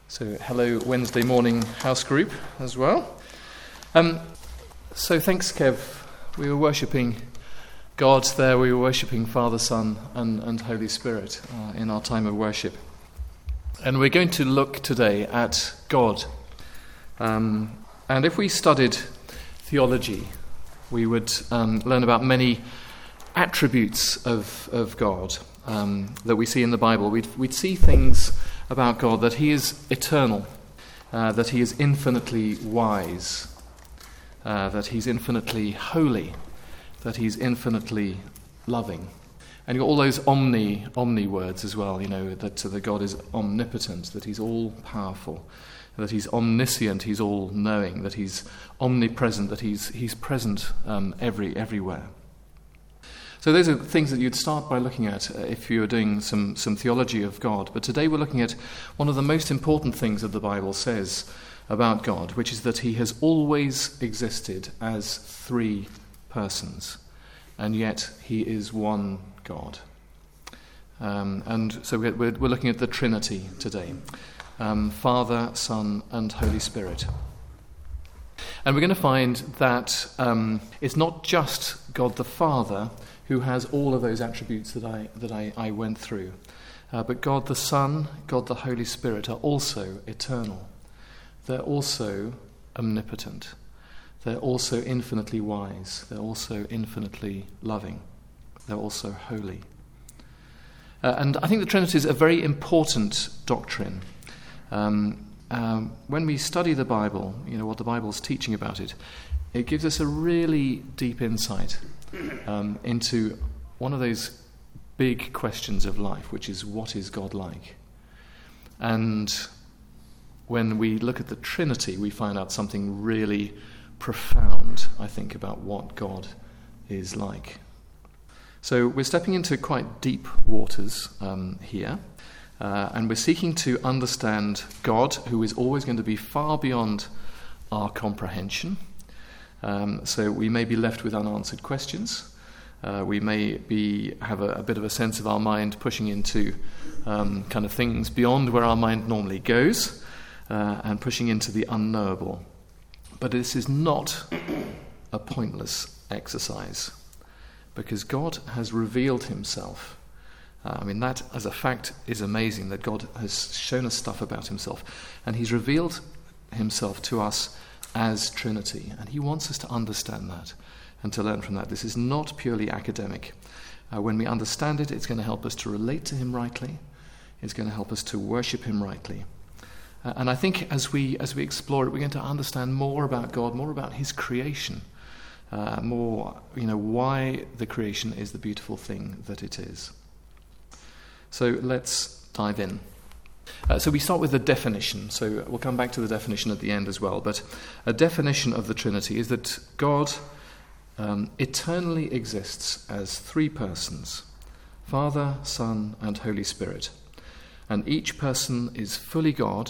So hello Wednesday morning house group as well. So thanks Kev. We were worshipping God there. We were worshipping Father, Son and Holy Spirit in our time of worship. And we're going to look today at God. And if we studied theology, we would learn about many attributes of God that we see in the Bible. We'd see things about God, that he is eternal, that he is infinitely wise, that he's infinitely holy, that he's infinitely loving. And you've got all those omni words as well, that God is omnipotent, that he's all-powerful, that he's omniscient, he's all-knowing, that he's omnipresent, that he's present everywhere. So those are things that you'd start by looking at if you were doing some theology of God. But today we're looking at one of the most important things that the Bible says about God, which is that he has always existed as three persons, and yet he is one God. And so we're looking at the Trinity today, Father, Son, and Holy Spirit. And we're going to find that it's not just God the Father who has all of those attributes that I went through, but God the Son, God the Holy Spirit are also eternal. They're also omnipotent. They're also infinitely wise. They're also infinitely loving. They're also holy. And I think the Trinity is a very important doctrine. When we study the Bible, what the Bible's teaching about it, it gives us a really deep insight into one of those big questions of life, which is, what is God like? And when we look at the Trinity, we find out something really profound, I think, about what God is like. So we're stepping into quite deep waters here. And we're seeking to understand God, who is always going to be far beyond our comprehension. So we may be left with unanswered questions. We may have a bit of a sense of our mind pushing into kind of things beyond where our mind normally goes, and pushing into the unknowable. But this is not a pointless exercise, because God has revealed himself. That as a fact is amazing, that God has shown us stuff about himself. And he's revealed himself to us as Trinity. And he wants us to understand that and to learn from that. This is not purely academic. When we understand it, it's going to help us to relate to him rightly. It's going to help us to worship him rightly. And I think as we explore it, we're going to understand more about God, more about his creation, more, why the creation is the beautiful thing that it is. So let's dive in. So we start with the definition. So we'll come back to the definition at the end as well. But a definition of the Trinity is that God eternally exists as three persons, Father, Son, and Holy Spirit. And each person is fully God,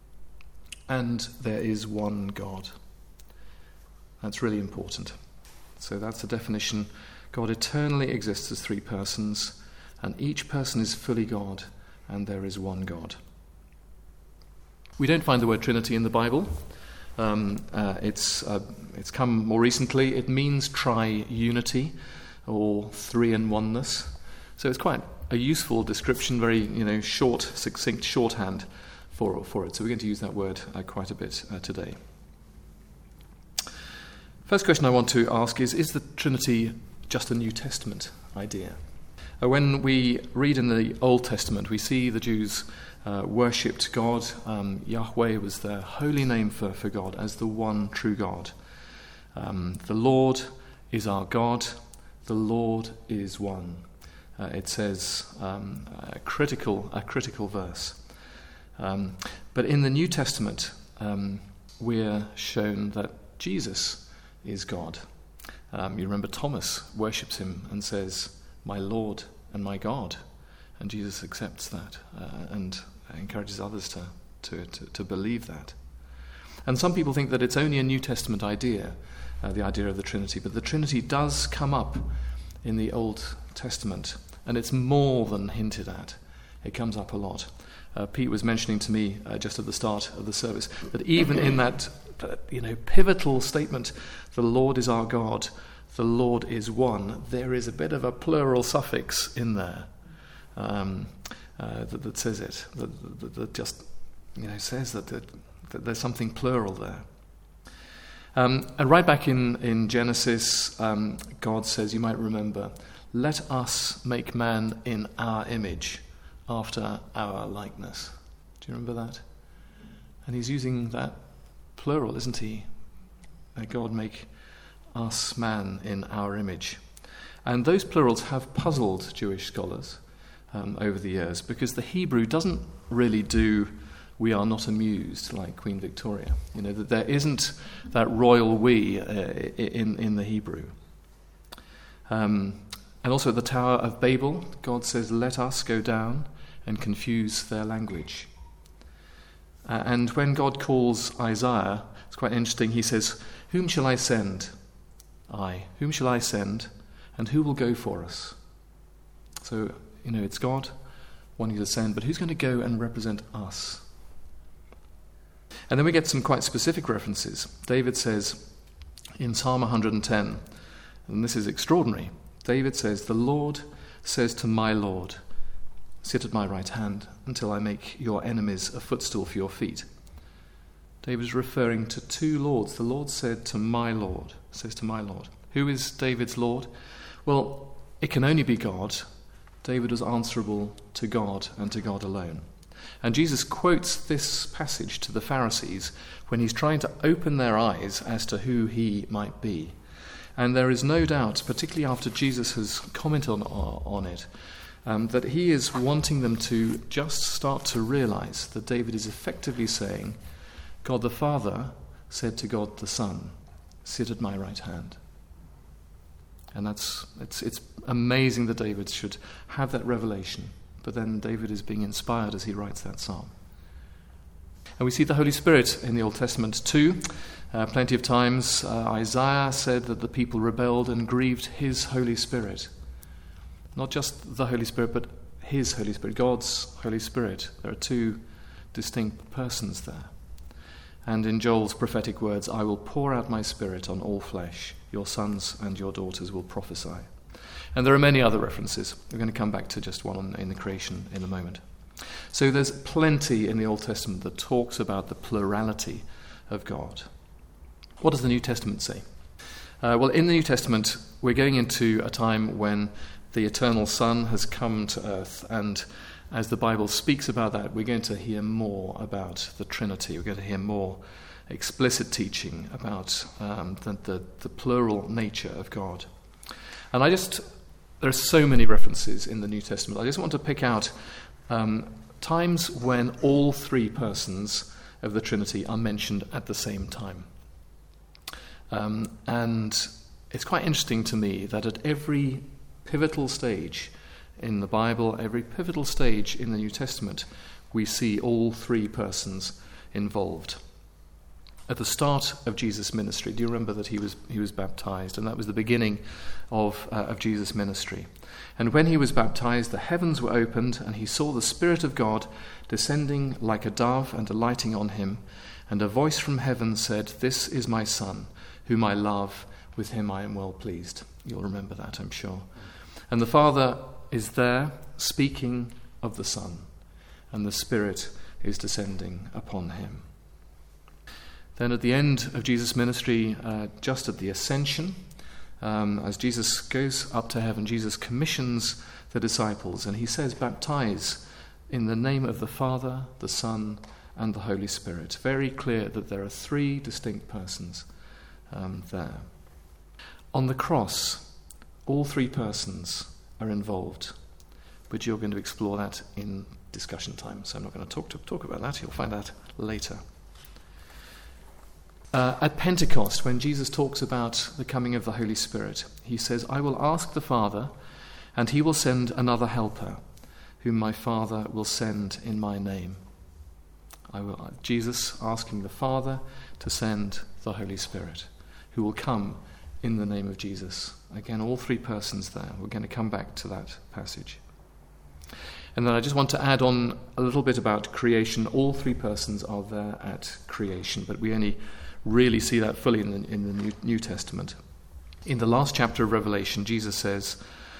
and there is one God. That's really important. So that's the definition. God eternally exists as three persons, and each person is fully God, and there is one God. We don't find the word Trinity in the Bible. It's come more recently. It means tri-unity, or three-in-oneness. So it's quite a useful description, very short, succinct shorthand for it. So we're going to use that word quite a bit today. First question I want to ask is the Trinity just a New Testament idea? When we read in the Old Testament, we see the Jews worshipped God. Yahweh was their holy name for God as the one true God. The Lord is our God. The Lord is one. It says a critical verse. But in the New Testament, we're shown that Jesus is God. You remember Thomas worships him and says, "My Lord and my God," and Jesus accepts that and encourages others to believe that. And some people think that it's only a New Testament idea, the idea of the Trinity, but the Trinity does come up in the Old Testament, and it's more than hinted at. It comes up a lot. Pete was mentioning to me just at the start of the service that even in that pivotal statement, the Lord is our God, the Lord is one, there is a bit of a plural suffix in there that says it, that just says that there's something plural there. And right back in Genesis, God says, you might remember, let us make man in our image, after our likeness. Do you remember that? And he's using that plural, isn't he? God make us man in our image. And those plurals have puzzled Jewish scholars over the years, because the Hebrew doesn't really do we are not amused like Queen Victoria. That there isn't that royal we in the Hebrew. And also at the Tower of Babel, God says, let us go down and confuse their language. And when God calls Isaiah, it's quite interesting, he says, whom shall I send? Whom shall I send? And who will go for us? So, it's God wanting to send, but who's going to go and represent us? And then we get some quite specific references. David says in Psalm 110, and this is extraordinary, David says, the Lord says to my Lord, sit at my right hand until I make your enemies a footstool for your feet. David is referring to two lords. The Lord said to my Lord, says to my Lord. Who is David's Lord? Well, it can only be God. David was answerable to God and to God alone. And Jesus quotes this passage to the Pharisees when he's trying to open their eyes as to who he might be. And there is no doubt, particularly after Jesus has commented on it, that he is wanting them to just start to realize that David is effectively saying, God the Father said to God the Son, sit at my right hand. And it's amazing that David should have that revelation. But then David is being inspired as he writes that psalm. And we see the Holy Spirit in the Old Testament too. Plenty of times Isaiah said that the people rebelled and grieved his Holy Spirit. Not just the Holy Spirit, but his Holy Spirit, God's Holy Spirit. There are two distinct persons there. And in Joel's prophetic words, I will pour out my Spirit on all flesh. Your sons and your daughters will prophesy. And there are many other references. We're going to come back to just one in the creation in a moment. So there's plenty in the Old Testament that talks about the plurality of God. What does the New Testament say? Well, in the New Testament, we're going into a time when the eternal Son has come to earth, and as the Bible speaks about that, we're going to hear more about the Trinity. We're going to hear more explicit teaching about the plural nature of God. And there are so many references in the New Testament. I just want to pick out times when all three persons of the Trinity are mentioned at the same time. And it's quite interesting to me that at every pivotal stage in the Bible, every pivotal stage in the New Testament, we see all three persons involved. At the start of Jesus' ministry, do you remember that he was baptized? And that was the beginning of Jesus' ministry. And when he was baptized, the heavens were opened, and he saw the Spirit of God descending like a dove and alighting on him. And a voice from heaven said, "This is my Son, whom I love. With him I am well pleased." You'll remember that, I'm sure. And the Father is there speaking of the Son, and the Spirit is descending upon him. Then at the end of Jesus' ministry, just at the ascension, as Jesus goes up to heaven, Jesus commissions the disciples, and he says, baptize in the name of the Father, the Son, and the Holy Spirit. Very clear that there are three distinct persons there. On the cross, all three persons are involved, but you're going to explore that in discussion time, so I'm not going to talk about that. You'll find out later. At Pentecost, when Jesus talks about the coming of the Holy Spirit, he says, "I will ask the Father, and he will send another helper, whom my Father will send in my name." Jesus asking the Father to send the Holy Spirit, who will come in the name of Jesus. Again, all three persons there. We're going to come back to that passage. And then I just want to add on a little bit about creation. All three persons are there at creation, but we only really see that fully in the New Testament. In the last chapter of Revelation, Jesus says,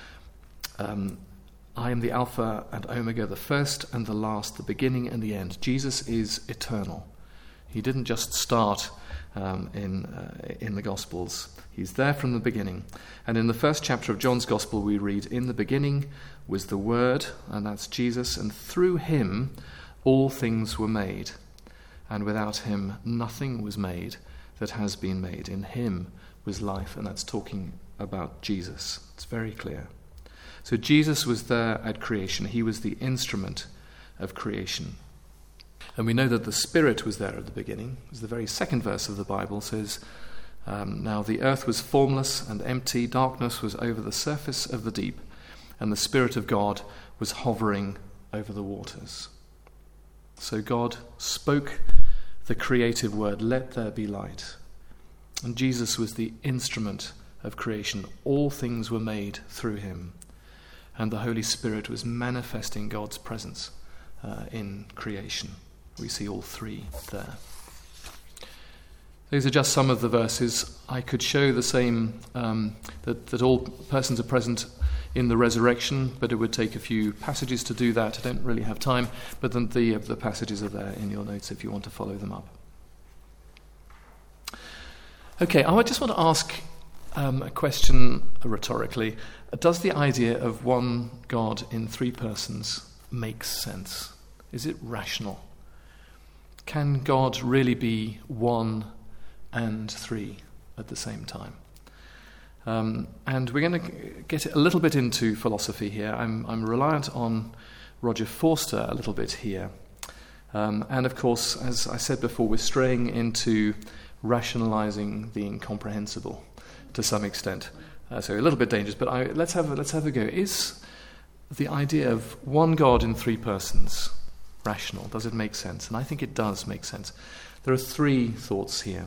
I am the Alpha and Omega, the first and the last, the beginning and the end. Jesus is eternal. He didn't just start in the Gospels. He's there from the beginning. And in the first chapter of John's Gospel, we read, in the beginning was the Word, and that's Jesus, and through him all things were made. And without him nothing was made that has been made. In him was life, and that's talking about Jesus. It's very clear. So Jesus was there at creation. He was the instrument of creation. And we know that the Spirit was there at the beginning. As the very second verse of the Bible says, now the earth was formless and empty, darkness was over the surface of the deep, and the Spirit of God was hovering over the waters. So God spoke the creative word, let there be light. And Jesus was the instrument of creation. All things were made through him. And the Holy Spirit was manifesting God's presence in creation. We see all three there. These are just some of the verses. I could show the same, that all persons are present in the resurrection, but it would take a few passages to do that. I don't really have time, but then the passages are there in your notes if you want to follow them up. Okay, I just want to ask a question rhetorically. Does the idea of one God in three persons make sense? Is it rational? Can God really be one and three at the same time? And we're going to get a little bit into philosophy here. I'm reliant on Roger Forster a little bit here. And of course, as I said before, we're straying into rationalizing the incomprehensible to some extent. So a little bit dangerous, but let's have a go. Is the idea of one God in three persons rational? Does it make sense? And I think it does make sense. There are three thoughts here.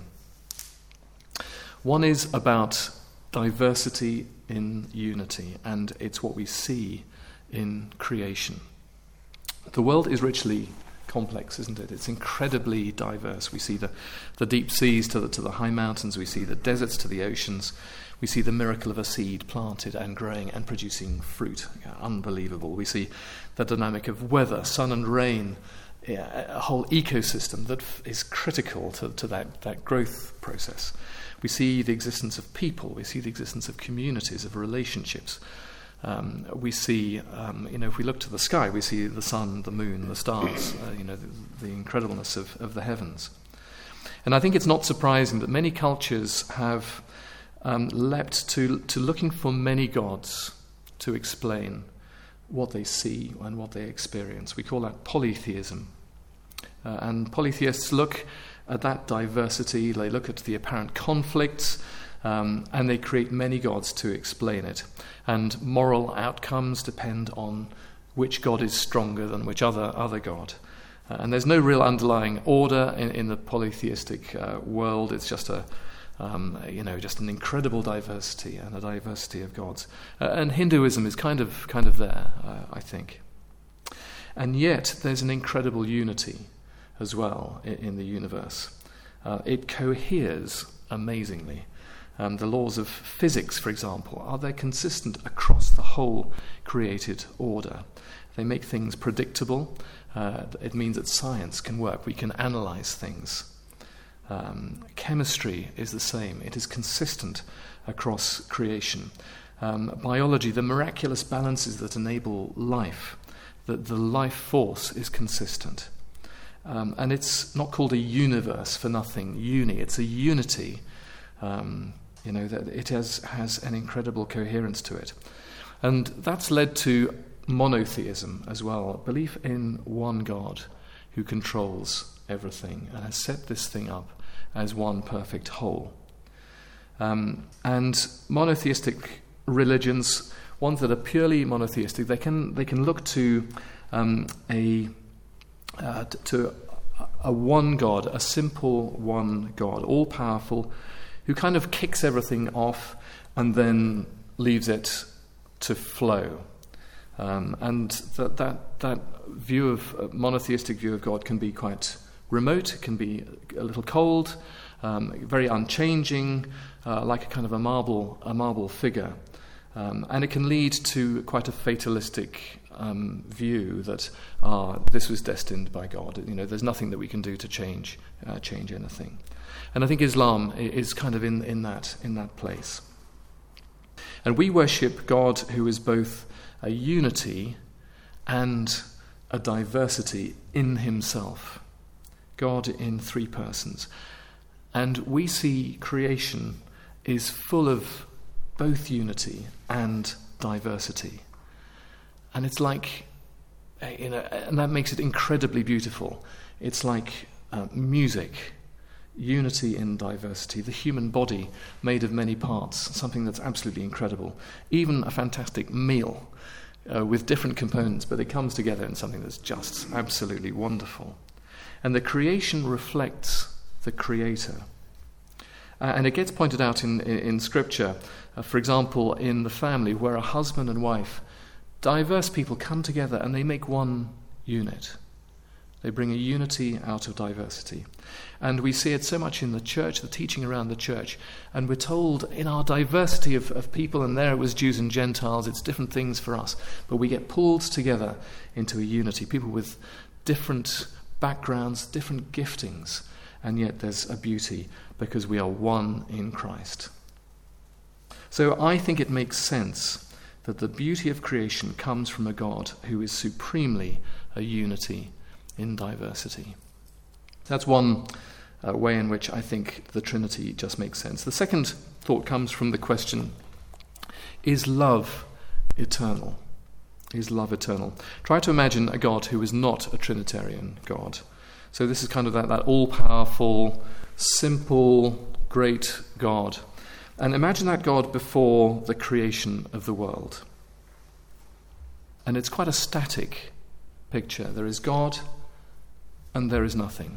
One is about diversity in unity, and it's what we see in creation. The world is richly complex, isn't it? It's incredibly diverse. We see the deep seas to the high mountains. We see the deserts to the oceans. We see the miracle of a seed planted and growing and producing fruit. Unbelievable. We see the dynamic of weather, sun and rain, a whole ecosystem that is critical to that growth process. We see the existence of people. We see the existence of communities, of relationships. We see, if we look to the sky, we see the sun, the moon, the stars, the incredibleness of the heavens. And I think it's not surprising that many cultures have leapt to looking for many gods to explain what they see and what they experience. We call that polytheism. And polytheists look at that diversity, they look at the apparent conflicts, and they create many gods to explain it. And moral outcomes depend on which god is stronger than which other god. And there's no real underlying order in the polytheistic world. It's just just an incredible diversity and a diversity of gods. And Hinduism is kind of there, I think. And yet there's an incredible unity as well in the universe. It coheres amazingly. The laws of physics, for example, are they consistent across the whole created order? They make things predictable. It means that science can work. We can analyze things. Chemistry is the same. It is consistent across creation. Biology, the miraculous balances that enable life, that the life force is consistent. And it's not called a universe for nothing, it's a unity. That it has an incredible coherence to it. And that's led to monotheism as well, belief in one God who controls everything and has set this thing up as one perfect whole. And monotheistic religions, ones that are purely monotheistic, they can look to a one God, a simple one God, all powerful, who kind of kicks everything off and then leaves it to flow. And that view of monotheistic view of God can be quite remote. It can be a little cold, very unchanging, like a kind of a marble figure, and it can lead to quite a fatalistic view that this was destined by God. There's nothing that we can do to change anything. And I think Islam is kind of in that place. And we worship God who is both a unity and a diversity in himself. God in three persons. And we see creation is full of both unity and diversity. And it's like, and that makes it incredibly beautiful. It's like music, unity in diversity. The human body made of many parts, something that's absolutely incredible. Even a fantastic meal with different components, but it comes together in something that's just absolutely wonderful. And the creation reflects the Creator. And it gets pointed out in Scripture, for example, in the family, where a husband and wife, diverse people come together and they make one unit. They bring a unity out of diversity. And we see it so much in the church, the teaching around the church. And we're told in our diversity of people, and there it was Jews and Gentiles, it's different things for us. But we get pulled together into a unity, people with different backgrounds, different giftings. And yet there's a beauty because we are one in Christ. So I think it makes sense that the beauty of creation comes from a God who is supremely a unity in diversity. That's one way in which I think the Trinity just makes sense. The second thought comes from the question, is love eternal? Is love eternal? Try to imagine a God who is not a Trinitarian God. So this is kind of that all-powerful, simple, great God. And imagine that God before the creation of the world. And it's quite a static picture. There is God and there is nothing.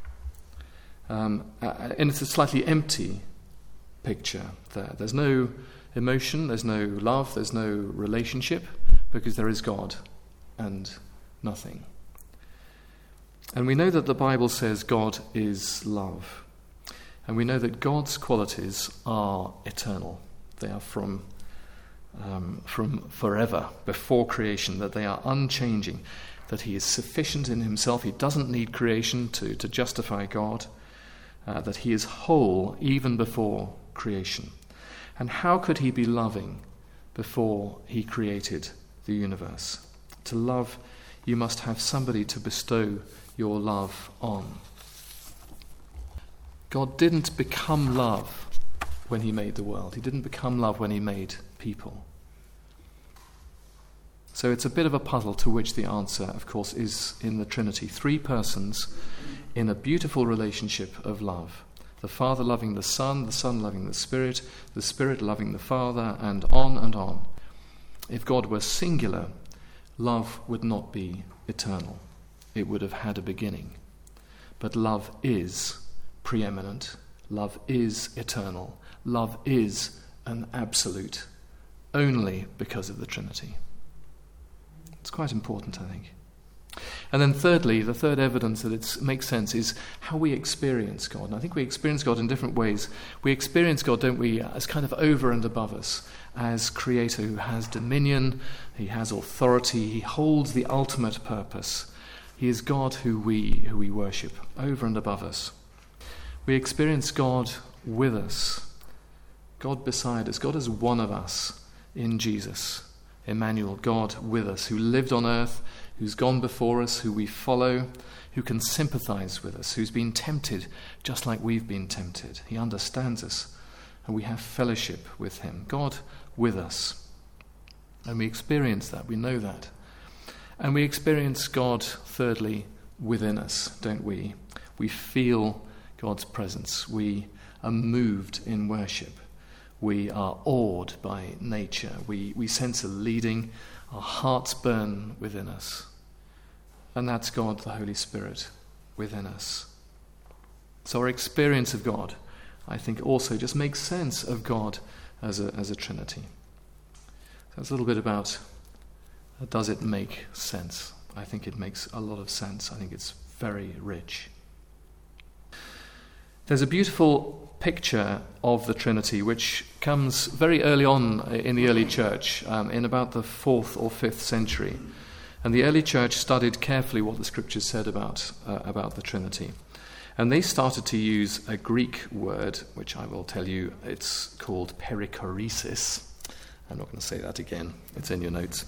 And it's a slightly empty picture there. There's no emotion, there's no love, there's no relationship, because there is God and nothing. And we know that the Bible says God is love. And we know that God's qualities are eternal. They are from forever, before creation, that they are unchanging, that he is sufficient in himself. He doesn't need creation to justify God, that he is whole even before creation. And how could he be loving before he created the universe? To love, you must have somebody to bestow your love on. God didn't become love when he made the world. He didn't become love when he made people. So it's a bit of a puzzle to which the answer, of course, is in the Trinity. Three persons in a beautiful relationship of love. The Father loving the Son loving the Spirit loving the Father, and on and on. If God were singular, love would not be eternal. It would have had a beginning. But love is preeminent. Love is eternal. Love is an absolute, only because of the Trinity. It's quite important, I think. And then thirdly, the third evidence that it makes sense is how we experience God. And I think we experience God in different ways. We experience God, don't we, as kind of over and above us, as Creator who has dominion, he has authority, he holds the ultimate purpose. He is God who we worship, over and above us. We experience God with us, God beside us, God as one of us in Jesus. Emmanuel, God with us, who lived on earth, who's gone before us, who we follow, who can sympathize with us, who's been tempted just like we've been tempted. He understands us, and we have fellowship with him. God with us. And we experience that, we know that. And we experience God, thirdly, within us, don't we? We feel God's presence. We are moved in worship. We are awed by nature. We sense a leading. Our hearts burn within us. And that's God, the Holy Spirit, within us. So our experience of God, I think, also just makes sense of God as a Trinity. So that's a little bit about Does it make sense? I think it makes a lot of sense. I think it's very rich. There's a beautiful picture of the Trinity which comes very early on in the early church, in about the 4th or 5th century. And the early church studied carefully what the scriptures said about the Trinity. And they started to use a Greek word, which I will tell you, it's called perichoresis. I'm not going to say that again. It's in your notes.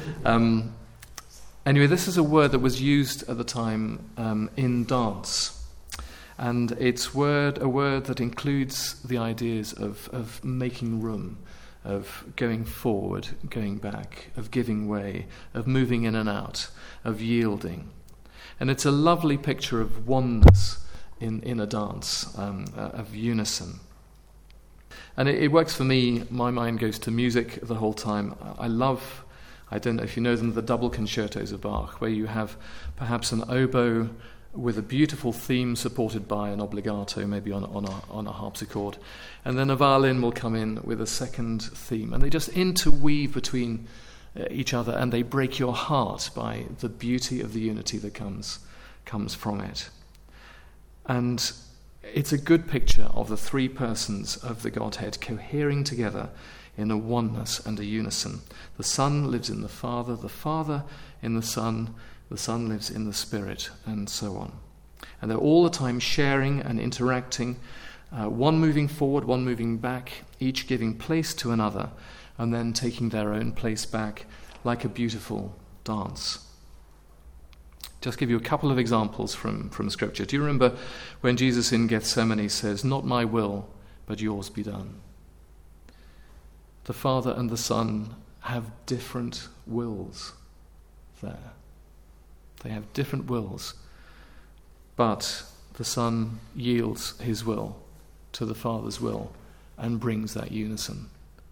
Anyway, this is a word that was used at the time in dance. And it's a word that includes the ideas of making room, of going forward, going back, of giving way, of moving in and out, of yielding. And it's a lovely picture of oneness in a dance, of unison. And it works for me. My mind goes to music the whole time. I don't know if you know them, the double concertos of Bach, where you have perhaps an oboe with a beautiful theme supported by an obligato, maybe on a harpsichord. And then a violin will come in with a second theme. And they just interweave between each other, and they break your heart by the beauty of the unity that comes from it. And it's a good picture of the three persons of the Godhead cohering together in a oneness and a unison. The Son lives in the Father in the Son lives in the Spirit, and so on. And they're all the time sharing and interacting, one moving forward, one moving back, each giving place to another, and then taking their own place back like a beautiful dance. Just give you a couple of examples from Scripture. Do you remember when Jesus in Gethsemane says, "Not my will, but yours be done"? The Father and the Son have different wills there. They have different wills, but the Son yields his will to the Father's will and brings that unison.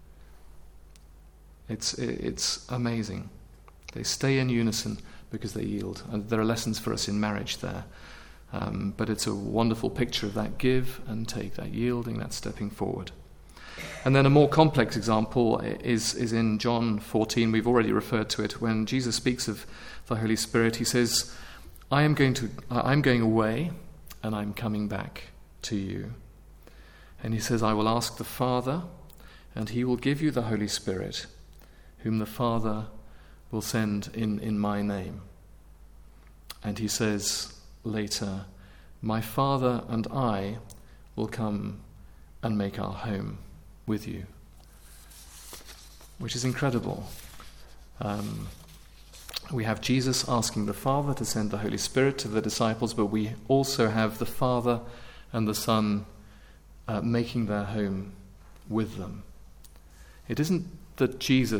It's amazing. They stay in unison because they yield. And there are lessons for us in marriage there. But it's a wonderful picture of that give and take, that yielding, that stepping forward. And then a more complex example is in John 14. We've already referred to it. When Jesus speaks of the Holy Spirit, he says, I'm going away and I'm coming back to you. And he says, I will ask the Father, and he will give you the Holy Spirit, whom the Father will send in my name. And he says later, my Father and I will come and make our home with you. Which is incredible. We have Jesus asking the Father to send the Holy Spirit to the disciples, but we also have the Father and the Son making their home with them. It isn't that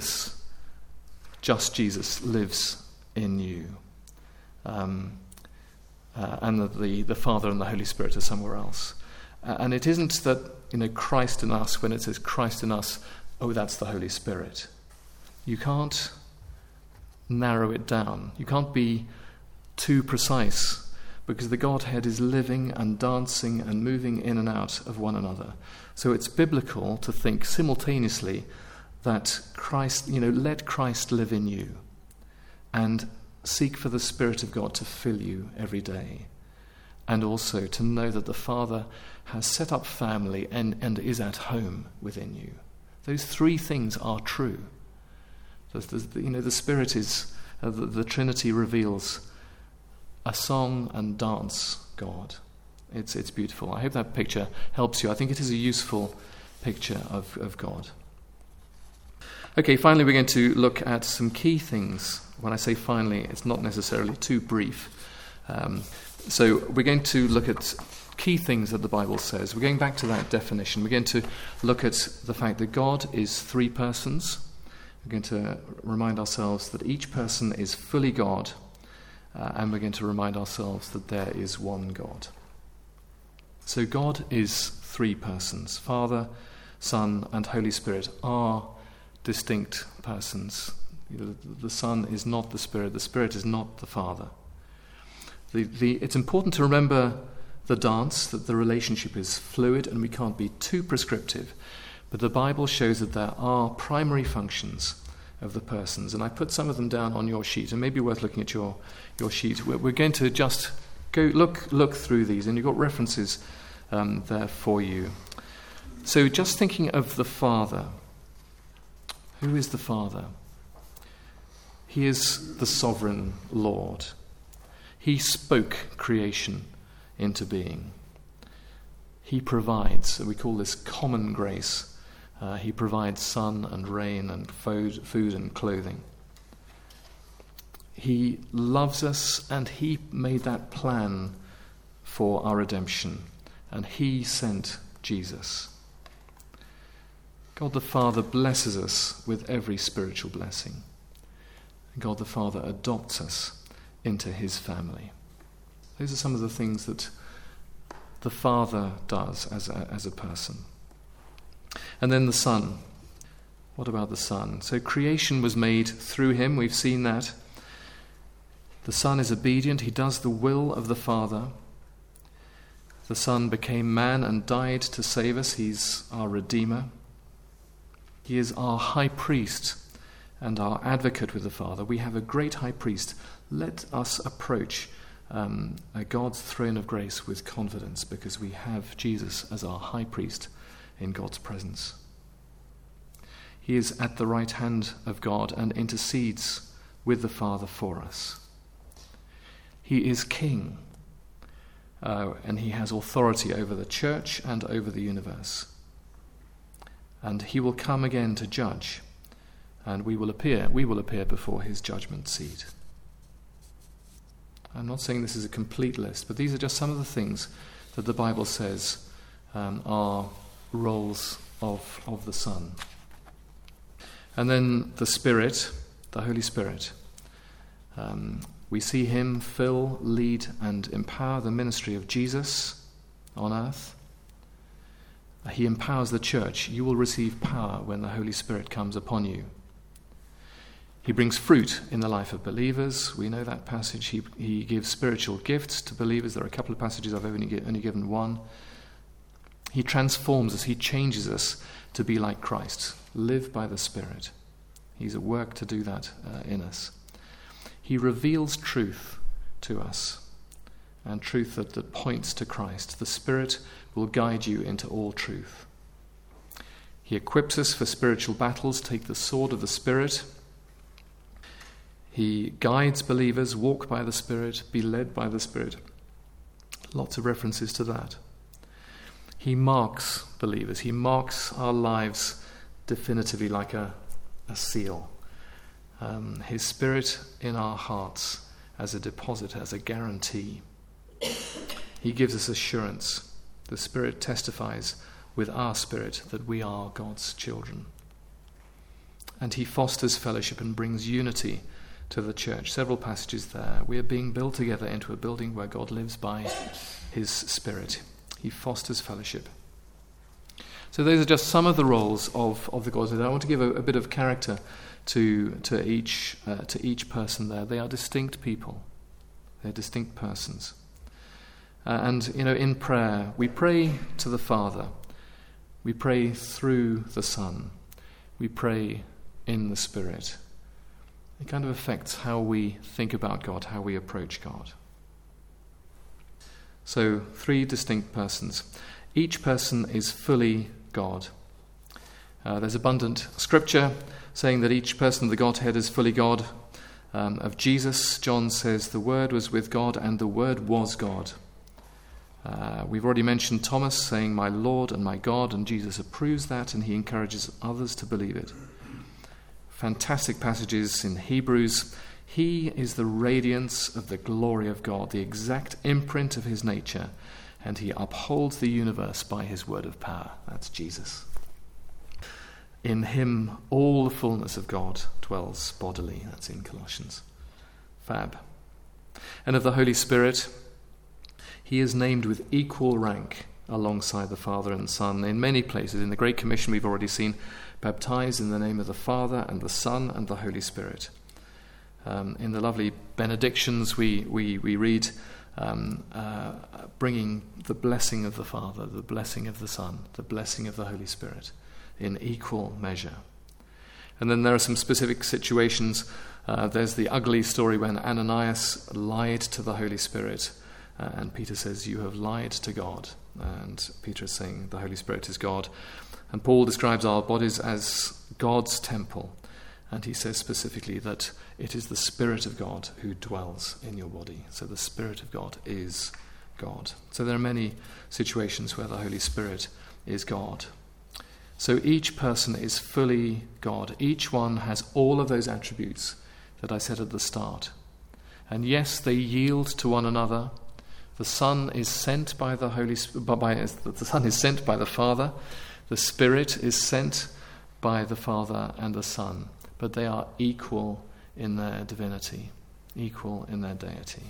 just Jesus lives in you, and that the Father and the Holy Spirit are somewhere else. And it isn't that, Christ in us, when it says Christ in us, that's the Holy Spirit. You can't narrow it down. You can't be too precise, because the Godhead is living and dancing and moving in and out of one another. So it's biblical to think simultaneously that Christ, let Christ live in you, and seek for the Spirit of God to fill you every day. And also to know that the Father has set up family and is at home within you. Those three things are true. The Spirit is, the Trinity reveals a song and dance God. It's beautiful. I hope that picture helps you. I think it is a useful picture of God. Okay, finally we're going to look at some key things. When I say finally, it's not necessarily too brief. So we're going to look at key things that the Bible says. We're going back to that definition. We're going to look at the fact that God is three persons. We're going to remind ourselves that each person is fully God, and we're going to remind ourselves that there is one God. So God is three persons. Father, Son, and Holy Spirit are distinct persons. The Son is not the Spirit is not the Father. It's important to remember the dance, that the relationship is fluid and we can't be too prescriptive. But the Bible shows that there are primary functions of the persons. And I put some of them down on your sheet, and maybe worth looking at your sheet. We're going to just go look through these, and you've got references there for you. So just thinking of the Father. Who is the Father? He is the sovereign Lord. He spoke creation into being. He provides, we call this common grace. He provides sun and rain and food and clothing. He loves us, and he made that plan for our redemption, and he sent Jesus. God the Father blesses us with every spiritual blessing. God the Father adopts us into his family. Those are some of the things that the Father does as a person. And then the Son. What about the Son? So creation was made through him. We've seen that. The Son is obedient. He does the will of the Father. The Son became man and died to save us. He's our Redeemer. He is our high priest and our advocate with the Father. We have a great high priest. Let us approach God's throne of grace with confidence, because we have Jesus as our high priest in God's presence. He is at the right hand of God and intercedes with the Father for us. He is king, and he has authority over the church and over the universe. And he will come again to judge, and we will appear before his judgment seat. I'm not saying this is a complete list, but these are just some of the things that the Bible says are roles of the Son. And then the Spirit, the Holy Spirit. We see him fill, lead, and empower the ministry of Jesus on earth. He empowers the church. You will receive power when the Holy Spirit comes upon you. He brings fruit in the life of believers. We know that passage. He gives spiritual gifts to believers. There are a couple of passages, I've only given one. He transforms us. He changes us to be like Christ. Live by the Spirit. He's at work to do that in us. He reveals truth to us, and truth that points to Christ. The Spirit will guide you into all truth. He equips us for spiritual battles. Take the sword of the Spirit. He guides believers, walk by the Spirit, be led by the Spirit. Lots of references to that. He marks believers. He marks our lives definitively like a seal. His Spirit in our hearts as a deposit, as a guarantee. He gives us assurance. The Spirit testifies with our spirit that we are God's children. And he fosters fellowship and brings unity to the church. Several passages there. We are being built together into a building where God lives by his Spirit. He fosters fellowship. So those are just some of the roles of the Godhead. I want to give a bit of character to each person there. They are distinct people. They're distinct persons. And in prayer, we pray to the Father. We pray through the Son. We pray in the Spirit. It kind of affects how we think about God, how we approach God. So, 3 distinct persons. Each person is fully God. There's abundant scripture saying that each person of the Godhead is fully God. Of Jesus, John says, the Word was with God and the Word was God. We've already mentioned Thomas saying, my Lord and my God, and Jesus approves that and he encourages others to believe it. Fantastic passages in Hebrews. He is the radiance of the glory of God, the exact imprint of his nature, and he upholds the universe by his word of power. That's Jesus. In him all the fullness of God dwells bodily. That's in Colossians. Fab. And of the Holy Spirit, he is named with equal rank alongside the Father and Son in many places. In the Great Commission we've already seen, baptized in the name of the Father and the Son and the Holy Spirit. In the lovely benedictions we read bringing the blessing of the Father, the blessing of the Son, the blessing of the Holy Spirit in equal measure. And then there are some specific situations. There's the ugly story when Ananias lied to the Holy Spirit, and Peter says, "You have lied to God." And Peter is saying the Holy Spirit is God. And Paul describes our bodies as God's temple, and he says specifically that it is the Spirit of God who dwells in your body. So the Spirit of God is God. So there are many situations where the Holy Spirit is God. So each person is fully God. Each one has all of those attributes that I said at the start. And yes, they yield to one another. The Son is sent by the the Son is sent by the Father. The Spirit is sent by the Father and the Son. But they are equal in their divinity, equal in their deity.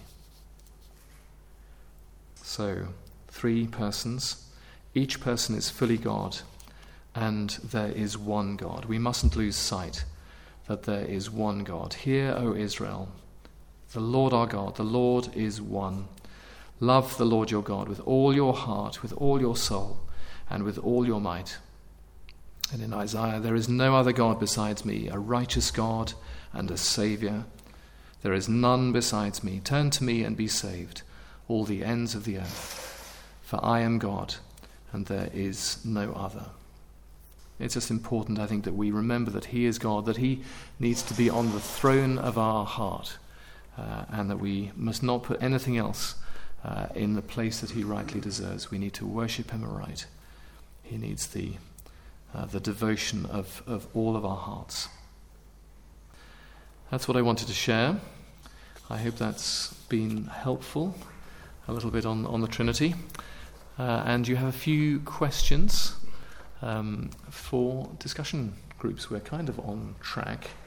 So, 3 persons. Each person is fully God, and there is one God. We mustn't lose sight that there is one God. Hear, O Israel, the Lord our God, the Lord is one. Love the Lord your God with all your heart, with all your soul, and with all your might. And in Isaiah, there is no other God besides me, a righteous God and a Saviour. There is none besides me. Turn to me and be saved, all the ends of the earth. For I am God, and there is no other. It's just important, I think, that we remember that he is God, that he needs to be on the throne of our heart, and that we must not put anything else in the place that he rightly deserves. We need to worship him aright. He needs the devotion of all of our hearts. That's what I wanted to share. I hope that's been helpful, a little bit on the Trinity. And you have a few questions for discussion groups. We're kind of on track.